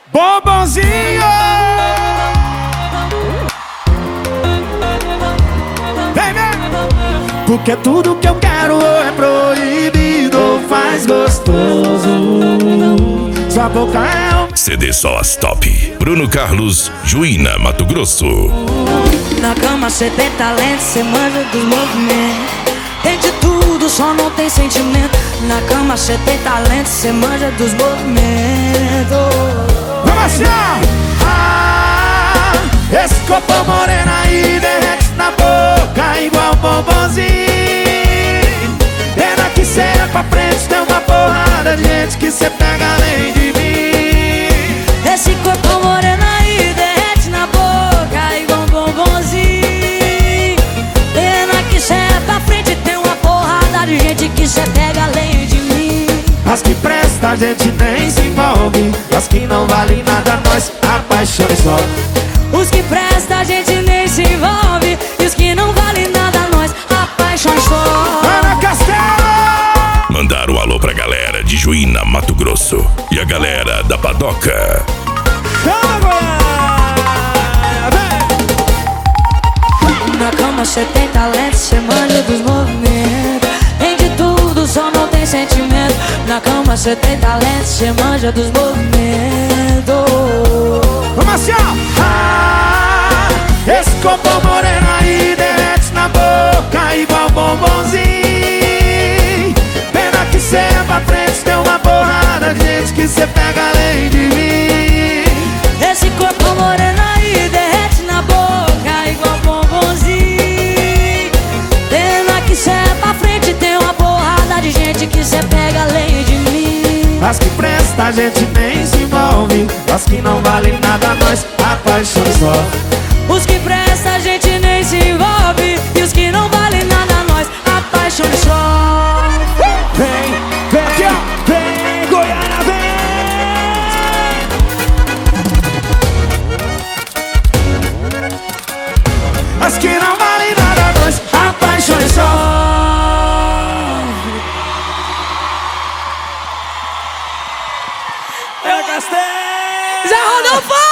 Bombonzinho. Vem, vem. Porque tudo que eu quero é proibido ou faz gostoso. Sua boca é um CD Sós Top. Bruno Carlos, Juína, Mato Grosso. Na cama cê tem talento, cê manja dos movimentos. Tem de tudo, só não tem sentimento. Na cama cê tem talento, cê manja dos movimentos. Vamos assim, esse corpo moreno aí derrete na boca igual bombonzinho. Pena que cê é pra frente, tem uma porrada de gente que cê pega além de mim. Esse corpo moreno aí derrete na boca igual bombonzinho. Pena que cê é pra frente, tem uma porrada de gente que cê pega além de mim. As que presta a gente nem se envolve, as que não valem nada nós apaixona só. Os que presta a gente nem se envolve, e os que não valem nada nós apaixona só. Ana Castelo! Mandar um alô pra galera de Juína, Mato Grosso. E a galera da Padoca. Na cama cê tem talento, cê manja dos movimentos. Tem de tudo, só não tem sentimento. Na cama cê tem talento, cê manja dos movimentos. Vamos assim, esse corpo moreno aí derrete na boca igual bombonzinho. Pena que cê é pra frente, tem uma porrada de gente que cê pega além de mim. Esse corpo moreno aí derrete na boca igual bombonzinho. Pena que cê é pra frente, tem uma porrada de gente que cê pega além de mim. As que presta a gente nem se envolve, as que não valem nada nós apaixona só. Os que presta a gente nem se envolve, e os que não valem nada nós apaixona só. Vem, vem, vem, Goiânia, vem. As que não valem nada nós apaixona só. Já rodou fora!